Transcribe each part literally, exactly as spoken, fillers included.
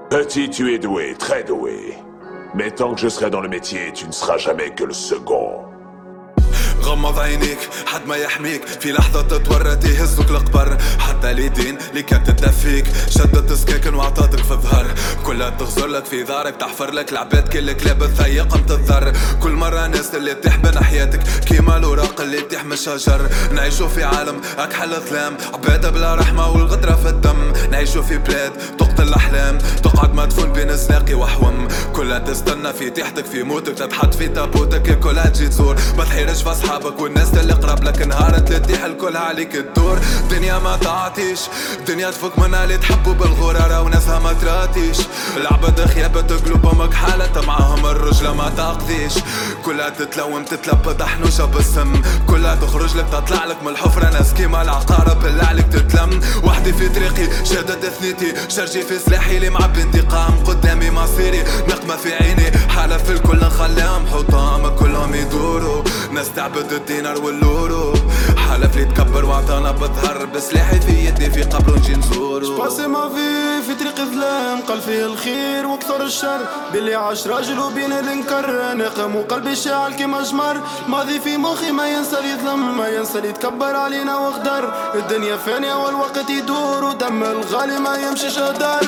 Petit, tu es doué, très doué. Mais tant que je serai dans le métier, tu ne seras jamais que le second. غمض عينيك حد ما يحميك في لحظة تتورط يهزك القبر. حتى اليدين اللي كانت تدفيك شدت سكاكن وعطاتك في الظهر. كلها تغزر لك في دارك تحفر لك العباد كلك لابث هي قمت الذر. كل مرة ناس اللي تحبن حياتك كيما الوراق اللي تحمي الشجر. نعيشو في عالم أكحل ظلام عبادة بلا رحمة والغدرة في الدم. نعيشو في بلاد تقتل الأحلام تقعد مدفون بين الزناقي وحوم. كلها تستنى في تحتك في موتك تتحط في تابوتك. كلها تجي تزور ما تحيرش في أصحابك والناس اللي قرب لك نهار تلتيح الكل عليك الدور. دنيا ما تعطيش دنيا تفك منها اللي تحبوا بالغرارة وناسها ما تراتيش. العبد خيابة قلوبهم حالة معاهم الرجلة ما تقضيش. كلها تتلوم تتلبد حنوشة بالسم. كلها تخرج لك تطلع لك من الحفرة ناس كيما العقارب اللي عليك تتلم. وحدي في طريقي شادت ثنيتي شرجي في سلاحي اللي معبي انتقام. قدامي مصيري نقمة في عيني حالة في الكل نخليهم حطام. كلهم يدوروا ناس تعبد الدينار واللورو. حلف لي تكبر وعطانا بظهر بسلاحي في يدي في قبر نجي نزورو. جباسي ما في في طريق ظلام قال فيه الخير وكثر الشر. باللي عاش راجل وبين الانكر ناقم وقلبي شاعل كيما جمر. ماضي في مخي ما ينسى لي ظلم ما ينسى لي تكبر علينا وغدر. الدنيا فانية والوقت يدور ودم الغالي ما يمشيش هدر.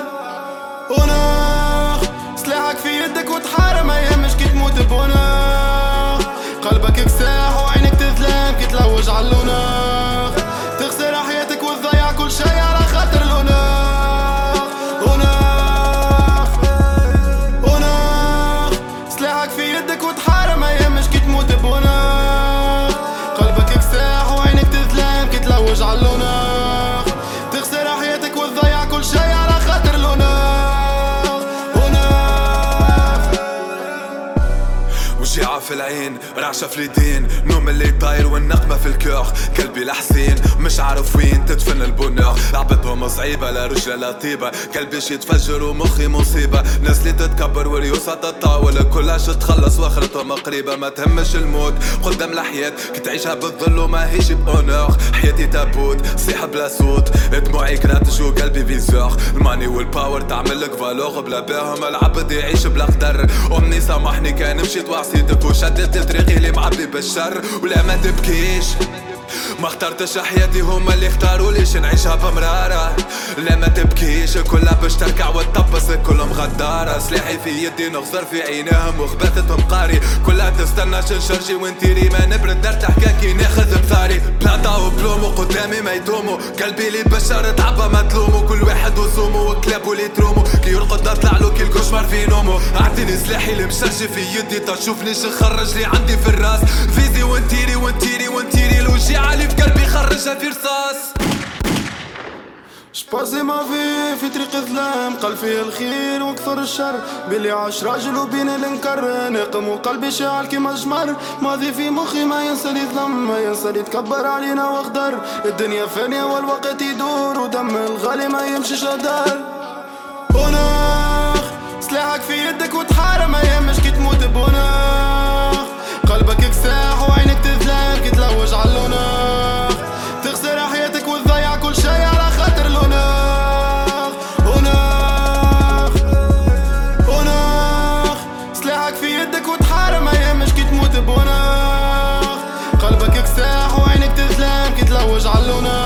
وناخ سلاحك في يدك وتحارب ما يهمش كي تموت بوناخ. قلبك يكساح وعينك تظلم كي تلوج عاللوناخ. تخسر حياتك وتضيع كل شي على خاطر لوناخ. وناخ وناخ سلاحك في يدك وتحارب ما يهمش كي تموت بوناخ. قلبك يكساح وعينك تظلم كي تلوج عاللوناخ. تخسر حياتك وتضيع كل شي على خاطر لوناخ. وجيعة في العين رعشة في اليدين نوم اللي طاير والنقمة في الكوخ. قلبي لحسين مش عارف وين تدفن البنوخ. لعبتهم صعيبة لا رجلة لا طيبة. قلبي شي يتفجر ومخي مصيبة. ناس اللي تتكبر وريوسها تطاول كلها شي تخلص واخرتهم قريبة. ما تهمش الموت قدام الحياة كي تعيشها بالظل وما هيش بأونور. حياتي تابوت صيحة بلا صوت دموعي كراتج وقلبي فيزور. الماني والباور تعمل لك فالوغ بلا بيهم العبد يعيش بلا قدر. أمني سامحني كان مشيت وعصيتك وشدت طريقي اللي معبي بالشر. ولا ما تبكيش ما اخترتش حياتي هما اللي اختاروا ليش نعيشها بمرارة. لا ما تبكيش كلها باش تركع وتطبس كلهم غدارة. سلاحي في يدي نغزر في عينيهم وخباتتهم قاري. كلها تستنى شنشرجي وانتيري ما نبرد دار تحكاكي ناخذ بثاري. بلاطا وبلومو قدامي ما يدومو. قلبي لي بشر تعبى ما تلومو. كل واحد وسومو وكلابو اللي ترومو. كي يرقد اطلع له كي الكشمر في نومو. اعطيني سلاحي اللي مشرجي في يدي تشوفني شنخرج لي عندي في الراس. فيزي وانتيري وانتيري وانتيري الوجيعة علي في قلبي خرجها في رصاص. جباسي ما في في طريق ظلام قال فيه الخير وكثر الشر. باللي عاش راجل وبين الانكر ناقم وقلبي شاعل كيما جمر. ماضي في مخي ما ينسى لي ظلم ما ينسى لي تكبر علينا وغدر. الدنيا فانية والوقت يدور ودم الغالي ما يمشيش هدر. وناخ سلاحك في يدك وتحارب ما يهمش كي تموت بوناخ. قلبك يكساح وعينك تظلم كي تلوج عاللوناخ. تخسر حياتك وتضيع كل شي على خاطر لوناخ. وناخ وناخ سلاحك في يدك وتحارب ما يهمش كي تموت بوناخ. قلبك يكساح وعينك تظلم كي تلوج عاللوناخ.